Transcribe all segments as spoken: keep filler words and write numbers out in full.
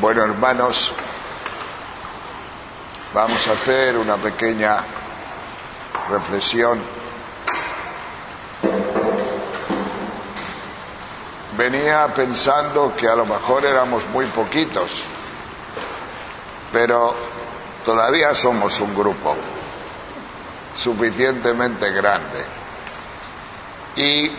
Bueno, hermanos, vamos a hacer una pequeña reflexión. Venía pensando que a lo mejor éramos muy poquitos, pero todavía somos un grupo suficientemente grande. Y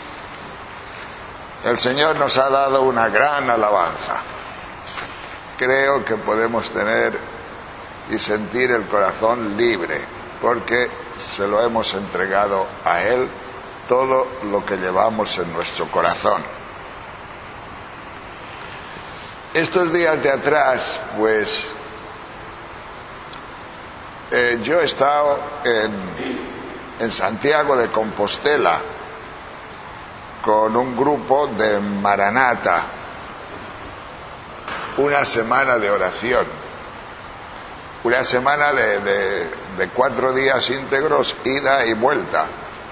el Señor nos ha dado una gran alabanza. Creo que podemos tener y sentir el corazón libre, porque se lo hemos entregado a Él todo lo que llevamos en nuestro corazón. Estos días de atrás, pues, eh, yo he estado en, en Santiago de Compostela con un grupo de Maranata, una semana de oración, una semana de, de, de cuatro días íntegros, ida y vuelta,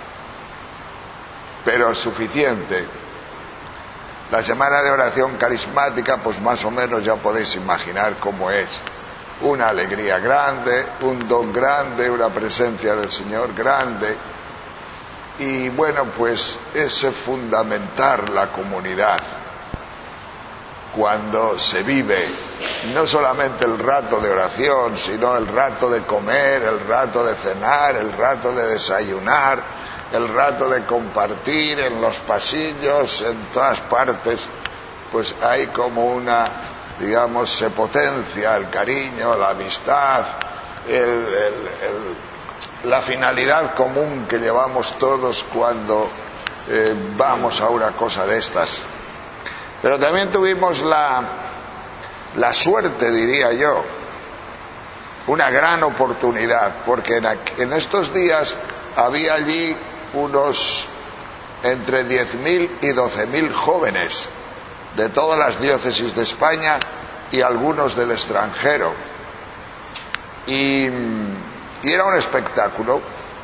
pero suficiente. La semana de oración carismática, pues más o menos ya podéis imaginar cómo es. Una alegría grande, un don grande, una presencia del Señor grande. Y bueno, pues ese fundamentar la comunidad cuando se vive no solamente el rato de oración, sino el rato de comer, el rato de cenar, el rato de desayunar, el rato de compartir en los pasillos, en todas partes, pues hay como una, digamos, se potencia el cariño, la amistad, el, el, el, la finalidad común que llevamos todos cuando eh, vamos a una cosa de estas. Pero también tuvimos la, la suerte, diría yo, una gran oportunidad, porque en, en estos días había allí unos entre diez mil y doce mil jóvenes de todas las diócesis de España y algunos del extranjero. Y, y era un espectáculo,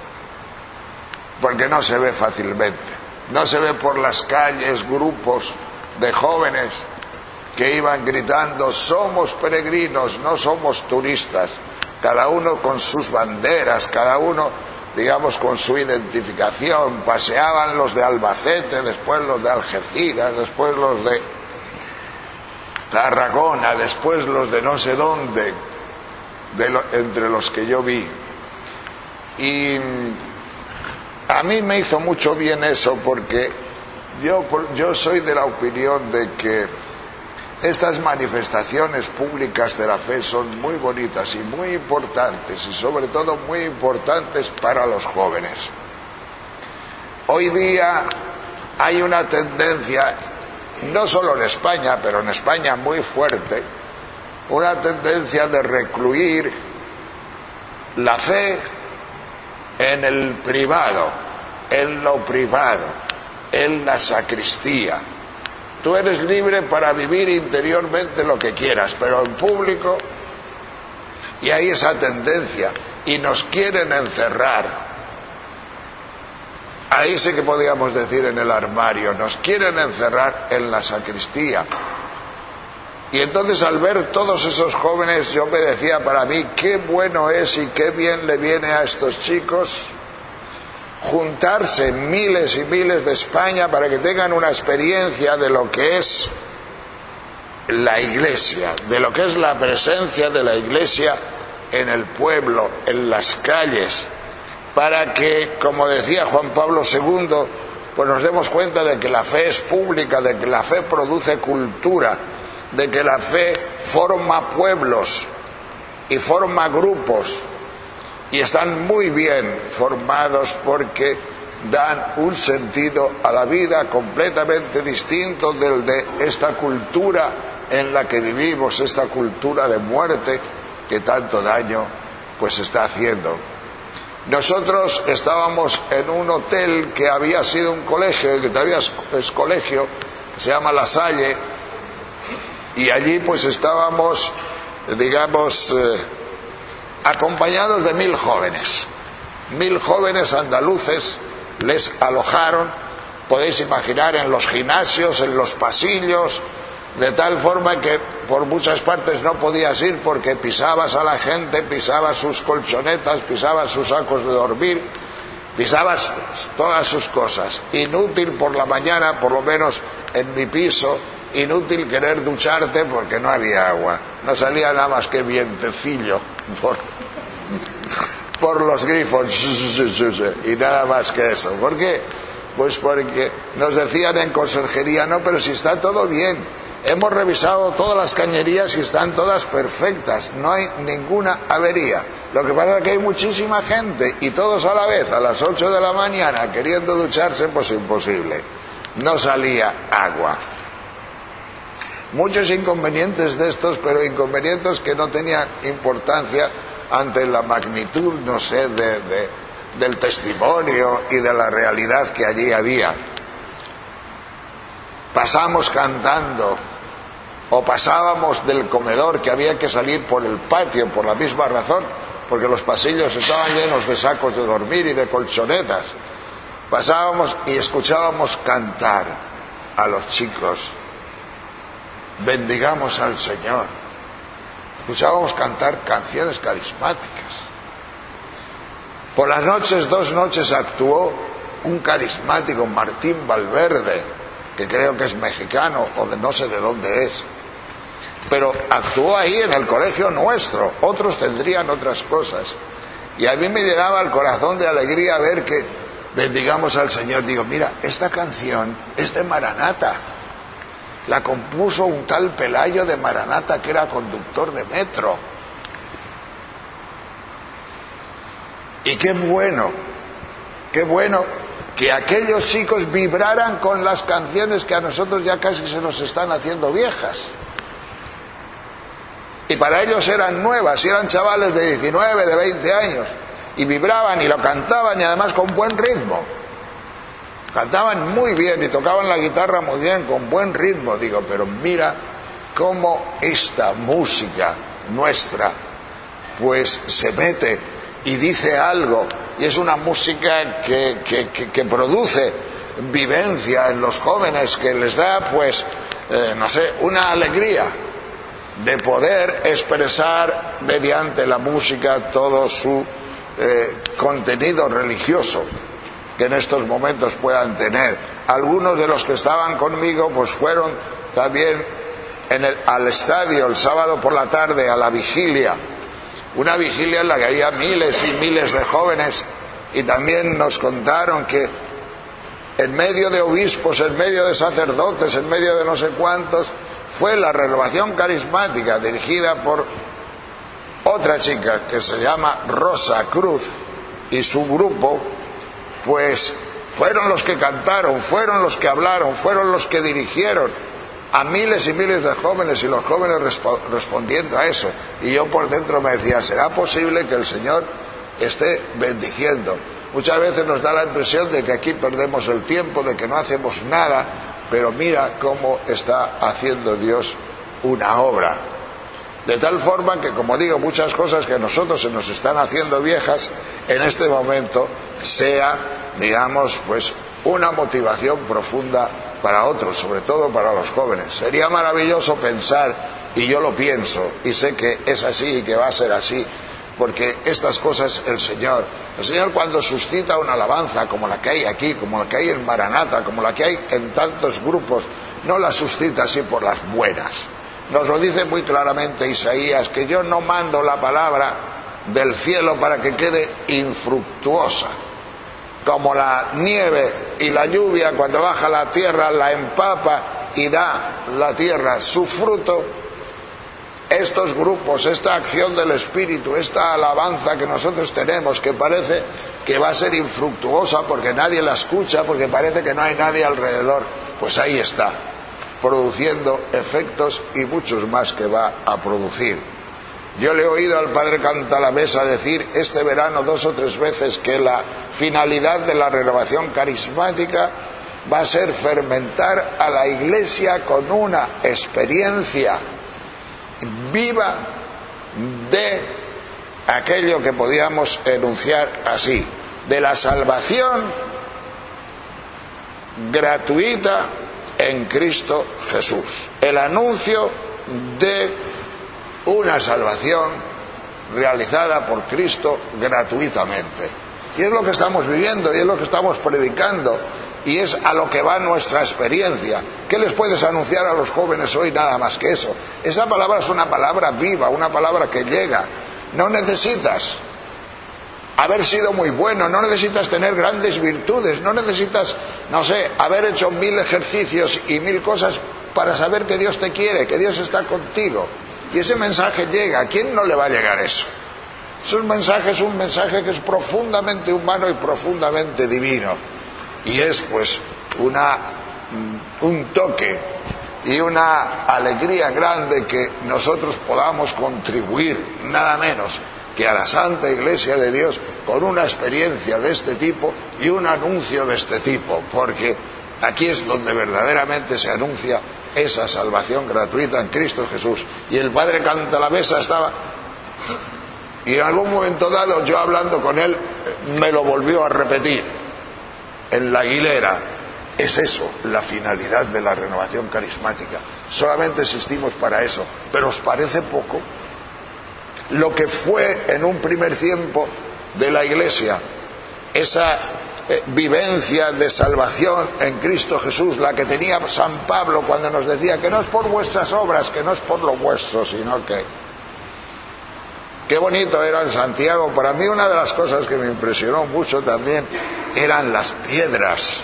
porque no se ve fácilmente. No se ve por las calles grupos de jóvenes que iban gritando: somos peregrinos, no somos turistas, cada uno con sus banderas, cada uno, digamos, con su identificación. Paseaban los de Albacete, después los de Algeciras, después los de Tarragona, después los de no sé dónde, de lo, entre los que yo vi. Y a mí me hizo mucho bien eso, porque yo, yo soy de la opinión de que estas manifestaciones públicas de la fe son muy bonitas y muy importantes, y sobre todo muy importantes para los jóvenes. Hoy día hay una tendencia, no solo en España, pero en España muy fuerte, una tendencia de recluir la fe en el privado, en lo privado, en la sacristía. Tú eres libre para vivir interiormente lo que quieras, pero en público, y hay esa tendencia, y nos quieren encerrar. Ahí sí que podríamos decir en el armario, nos quieren encerrar en la sacristía. Y entonces, al ver todos esos jóvenes, yo me decía para mí, qué bueno es y qué bien le viene a estos chicos juntarse miles y miles de España para que tengan una experiencia de lo que es la Iglesia, de lo que es la presencia de la Iglesia en el pueblo, en las calles, para que, como decía Juan Pablo segundo, pues nos demos cuenta de que la fe es pública, de que la fe produce cultura, de que la fe forma pueblos y forma grupos, y están muy bien formados porque dan un sentido a la vida completamente distinto del de esta cultura en la que vivimos, esta cultura de muerte que tanto daño pues está haciendo. Nosotros estábamos en un hotel que había sido un colegio, que todavía es colegio, que se llama La Salle, y allí pues estábamos, digamos, eh, acompañados de mil jóvenes, mil jóvenes andaluces. Les alojaron, podéis imaginar, en los gimnasios, en los pasillos, de tal forma que por muchas partes no podías ir porque pisabas a la gente, pisabas sus colchonetas, pisabas sus sacos de dormir, pisabas todas sus cosas. Inútil por la mañana, por lo menos en mi piso, inútil querer ducharte porque no había agua. No salía nada más que vientecillo por, por los grifos y nada más que eso. ¿Por qué? Pues porque nos decían en conserjería, no, pero si está todo bien, hemos revisado todas las cañerías y están todas perfectas, no hay ninguna avería. Lo que pasa es que hay muchísima gente y todos a la vez, a las ocho de la mañana, queriendo ducharse, pues imposible. No salía agua. Muchos inconvenientes de estos, pero inconvenientes que no tenían importancia ante la magnitud, no sé, de, de, del testimonio y de la realidad que allí había. Pasamos cantando, o pasábamos del comedor, que había que salir por el patio por la misma razón, porque los pasillos estaban llenos de sacos de dormir y de colchonetas. Pasábamos y escuchábamos cantar a los chicos, bendigamos al Señor. Escuchábamos cantar canciones carismáticas. Por las noches, dos noches, actuó un carismático, Martín Valverde, que creo que es mexicano o de no sé de dónde es, pero actuó ahí en el colegio nuestro. Otros tendrían otras cosas, y a mí me llenaba el corazón de alegría ver que bendigamos al Señor. Digo, mira, esta canción es de Maranata, la compuso un tal Pelayo de Maranata, que era conductor de metro. Y qué bueno, qué bueno que aquellos chicos vibraran con las canciones que a nosotros ya casi se nos están haciendo viejas. Y para ellos eran nuevas, y eran chavales de diecinueve, de veinte años, y vibraban y lo cantaban, y además con buen ritmo. Cantaban muy bien y tocaban la guitarra muy bien, con buen ritmo. Digo, pero mira cómo esta música nuestra pues se mete y dice algo, y es una música que, que, que, que produce vivencia en los jóvenes, que les da pues eh, no sé, una alegría de poder expresar mediante la música todo su eh, contenido religioso que en estos momentos puedan tener. Algunos de los que estaban conmigo pues fueron también en el, al estadio el sábado por la tarde a la vigilia, una vigilia en la que había miles y miles de jóvenes, y también nos contaron que en medio de obispos, en medio de sacerdotes, en medio de no sé cuántos, fue la renovación carismática dirigida por otra chica que se llama Rosa Cruz, y su grupo pues fueron los que cantaron, fueron los que hablaron, fueron los que dirigieron a miles y miles de jóvenes, y los jóvenes resp- respondiendo a eso. Y yo por dentro me decía, ¿será posible que el Señor esté bendiciendo? Muchas veces nos da la impresión de que aquí perdemos el tiempo, de que no hacemos nada, pero mira cómo está haciendo Dios una obra. De tal forma que, como digo, muchas cosas que a nosotros se nos están haciendo viejas, en este momento sea, digamos, pues una motivación profunda para otros, sobre todo para los jóvenes. Sería maravilloso pensar, y yo lo pienso, y sé que es así y que va a ser así, porque estas cosas el Señor, el Señor cuando suscita una alabanza como la que hay aquí, como la que hay en Maranata, como la que hay en tantos grupos, no la suscita así por las buenas. Nos lo dice muy claramente Isaías, que yo no mando la palabra del cielo para que quede infructuosa. Como la nieve y la lluvia, cuando baja a la tierra la empapa y da la tierra su fruto, estos grupos, esta acción del Espíritu, esta alabanza que nosotros tenemos, que parece que va a ser infructuosa porque nadie la escucha, porque parece que no hay nadie alrededor, pues ahí está, produciendo efectos y muchos más que va a producir. Yo le he oído al padre Cantalamessa decir este verano dos o tres veces que la finalidad de la renovación carismática va a ser fermentar a la Iglesia con una experiencia viva de aquello que podíamos enunciar así, de la salvación gratuita en Cristo Jesús, el anuncio de una salvación realizada por Cristo gratuitamente. Y es lo que estamos viviendo, y es lo que estamos predicando, y es a lo que va nuestra experiencia. ¿Qué les puedes anunciar a los jóvenes hoy? Nada más que eso. Esa palabra es una palabra viva, una palabra que llega. No necesitas haber sido muy bueno, no necesitas tener grandes virtudes, no necesitas, no sé, haber hecho mil ejercicios y mil cosas para saber que Dios te quiere, que Dios está contigo. Y ese mensaje llega. ¿A quién no le va a llegar eso? Es un mensaje, es un mensaje que es profundamente humano y profundamente divino. Y es pues una, un toque y una alegría grande que nosotros podamos contribuir, nada menos que a la Santa Iglesia de Dios, con una experiencia de este tipo y un anuncio de este tipo, porque aquí es donde verdaderamente se anuncia esa salvación gratuita en Cristo Jesús. Y el padre Cantalamessa estaba, y en algún momento dado, yo hablando con él, me lo volvió a repetir en la hilera. Es eso la finalidad de la renovación carismática. Solamente existimos para eso. ¿Pero os parece poco? Lo que fue en un primer tiempo de la Iglesia, esa eh, vivencia de salvación en Cristo Jesús, la que tenía San Pablo cuando nos decía que no es por vuestras obras, que no es por lo vuestro, sino que... Qué bonito era en Santiago. Para mí una de las cosas que me impresionó mucho también eran las piedras,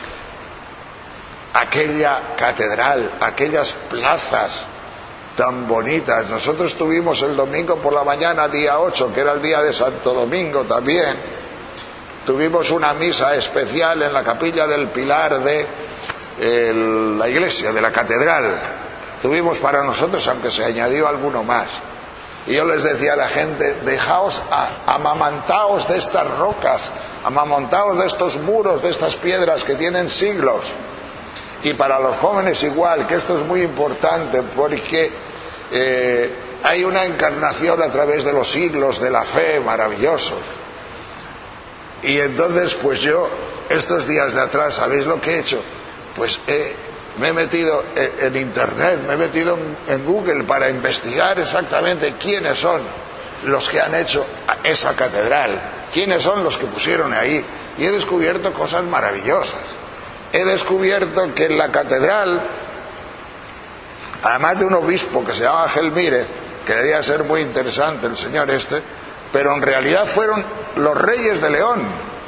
aquella catedral, aquellas plazas tan bonitas. Nosotros tuvimos el domingo por la mañana, día ocho, que era el día de Santo Domingo también, tuvimos una misa especial en la capilla del Pilar de eh, la iglesia, de la catedral. Tuvimos para nosotros, aunque se añadió alguno más. Y yo les decía a la gente, dejaos, amamantaos de estas rocas, amamantaos de estos muros, de estas piedras que tienen siglos. Y para los jóvenes igual, que esto es muy importante, porque eh, hay una encarnación a través de los siglos de la fe, maravilloso. Y entonces, pues yo, estos días de atrás, ¿sabéis lo que he hecho? Pues he... me he metido en internet, me he metido en Google para investigar exactamente quiénes son los que han hecho esa catedral, quiénes son los que pusieron ahí, y he descubierto cosas maravillosas. He descubierto que en la catedral, además de un obispo que se llama Gelmírez, que debía ser muy interesante el señor este, pero en realidad fueron los reyes de León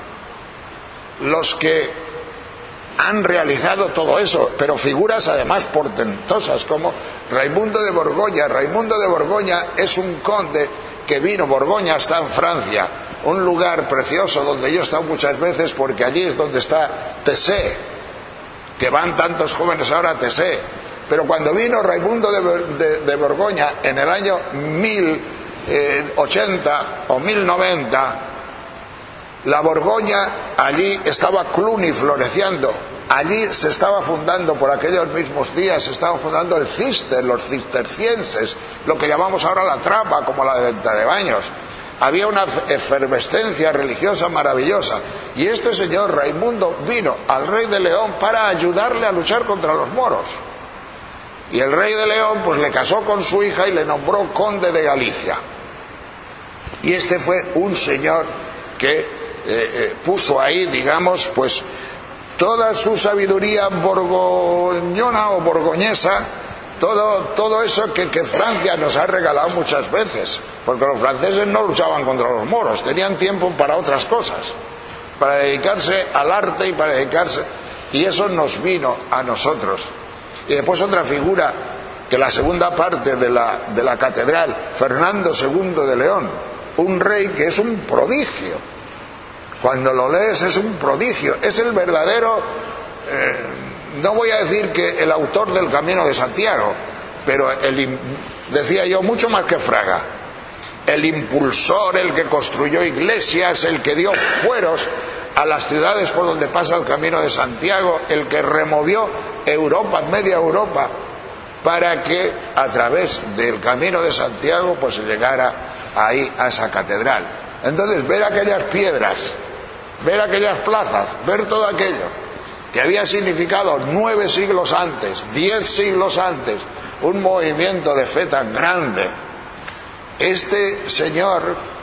los que han realizado todo eso, pero figuras además portentosas como Raimundo de Borgoña. Raimundo de Borgoña es un conde que vino, Borgoña está en Francia, un lugar precioso donde yo he estado muchas veces, porque allí es donde está Tessé, que van tantos jóvenes ahora a Tessé. Pero cuando vino Raimundo de, de, de Borgoña en el año mil ochenta o mil noventa, la Borgoña, allí estaba Cluny floreciendo, allí se estaba fundando, por aquellos mismos días se estaba fundando el Cister, los cistercienses, lo que llamamos ahora la Trapa, como la de Venta de Baños. Había una efervescencia religiosa maravillosa, y este señor Raimundo vino al rey de León para ayudarle a luchar contra los moros, y el rey de León pues le casó con su hija y le nombró conde de Galicia. Y este fue un señor que Eh, eh, puso ahí, digamos, pues toda su sabiduría borgoñona o borgoñesa, todo, todo eso que, que Francia nos ha regalado muchas veces, porque los franceses no luchaban contra los moros, tenían tiempo para otras cosas, para dedicarse al arte y para dedicarse, y eso nos vino a nosotros. Y después otra figura, que la segunda parte de la, de la catedral, Fernando segundo de León, un rey que es un prodigio. Cuando lo lees es un prodigio, es el verdadero, eh, no voy a decir que el autor del Camino de Santiago, pero el, decía yo, mucho más que Fraga, el impulsor, el que construyó iglesias, el que dio fueros a las ciudades por donde pasa el Camino de Santiago, el que removió Europa, media Europa, para que a través del Camino de Santiago pues se llegara ahí a esa catedral. Entonces, ver aquellas piedras, ver aquellas plazas, ver todo aquello que había significado nueve siglos antes, diez siglos antes, un movimiento de fe tan grande. Este señor,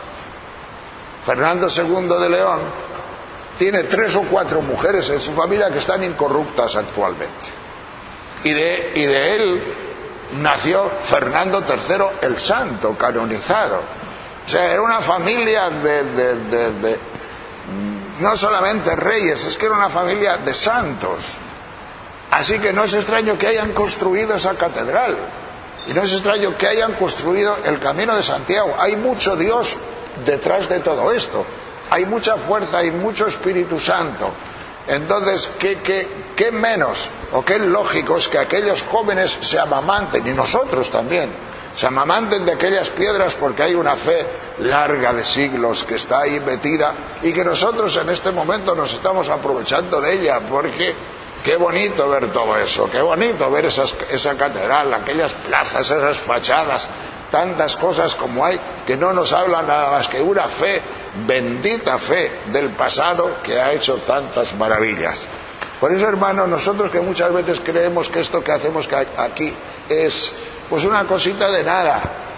Fernando segundo de León, tiene tres o cuatro mujeres en su familia que están incorruptas actualmente. Y de, y de él nació Fernando tercero el Santo, canonizado. O sea, era una familia de, de, de, de no solamente reyes, es que era una familia de santos. Así que no es extraño que hayan construido esa catedral. Y no es extraño que hayan construido el Camino de Santiago. Hay mucho Dios detrás de todo esto. Hay mucha fuerza, hay mucho Espíritu Santo. Entonces, ¿qué, qué, qué menos o qué lógico es que aquellos jóvenes se amamanten, y nosotros también, se amamanten de aquellas piedras, porque hay una fe larga de siglos que está ahí metida y que nosotros en este momento nos estamos aprovechando de ella, porque qué bonito ver todo eso, qué bonito ver esas, esa catedral, aquellas plazas, esas fachadas, tantas cosas como hay que no nos hablan nada más que una fe, bendita fe del pasado que ha hecho tantas maravillas. Por eso, hermanos, nosotros que muchas veces creemos que esto que hacemos aquí es pues una cosita de nada,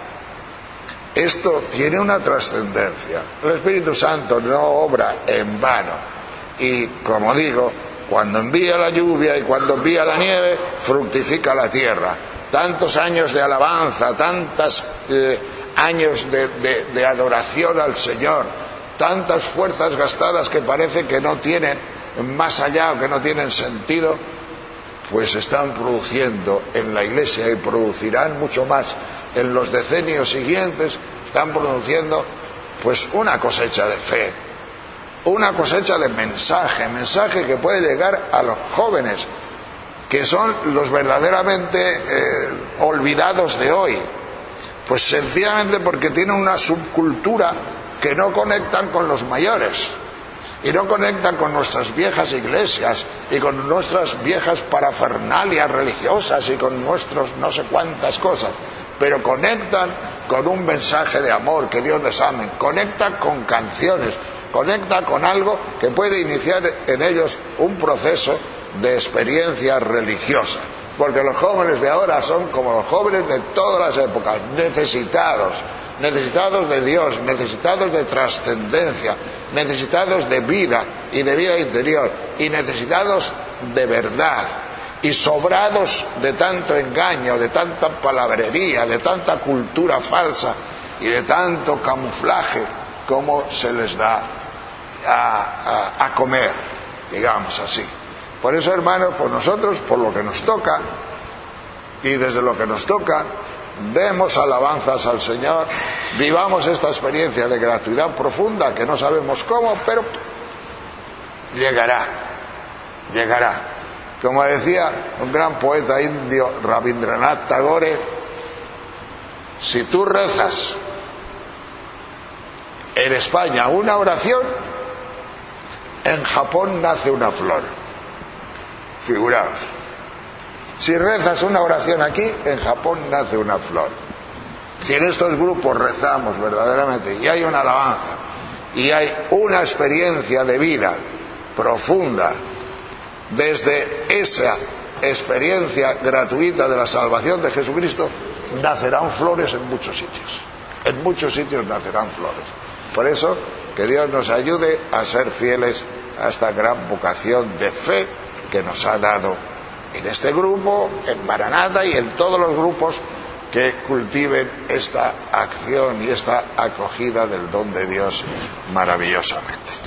esto tiene una trascendencia. El Espíritu Santo no obra en vano, y como digo, cuando envía la lluvia y cuando envía la nieve, fructifica la tierra. Tantos años de alabanza, tantos eh, años de, de, de adoración al Señor, tantas fuerzas gastadas que parece que no tienen más allá o que no tienen sentido, pues están produciendo en la Iglesia, y producirán mucho más en los decenios siguientes, están produciendo pues una cosecha de fe, una cosecha de mensaje, mensaje que puede llegar a los jóvenes, que son los verdaderamente eh, olvidados de hoy, pues sencillamente porque tienen una subcultura que no conectan con los mayores, y no conectan con nuestras viejas iglesias y con nuestras viejas parafernalias religiosas y con nuestros no sé cuántas cosas, pero conectan con un mensaje de amor, que Dios les ame, conectan con canciones, conecta con algo que puede iniciar en ellos un proceso de experiencia religiosa, porque los jóvenes de ahora son como los jóvenes de todas las épocas, necesitados, necesitados de Dios, necesitados de trascendencia, necesitados de vida y de vida interior, y necesitados de verdad, y sobrados de tanto engaño, de tanta palabrería, de tanta cultura falsa y de tanto camuflaje como se les da a, a, a comer, digamos así. Por eso, hermanos, por nosotros, por lo que nos toca, y desde lo que nos toca, demos alabanzas al Señor, vivamos esta experiencia de gratuidad profunda, que no sabemos cómo, pero llegará, llegará. Como decía un gran poeta indio, Rabindranath Tagore, si tú rezas en España una oración, en Japón nace una flor. Figuraos, si rezas una oración aquí, en Japón nace una flor. Si en estos grupos rezamos verdaderamente y hay una alabanza y hay una experiencia de vida profunda, desde esa experiencia gratuita de la salvación de Jesucristo, nacerán flores en muchos sitios. En muchos sitios nacerán flores. Por eso, que Dios nos ayude a ser fieles a esta gran vocación de fe que nos ha dado en este grupo, en Maranata y en todos los grupos que cultiven esta acción y esta acogida del don de Dios maravillosamente.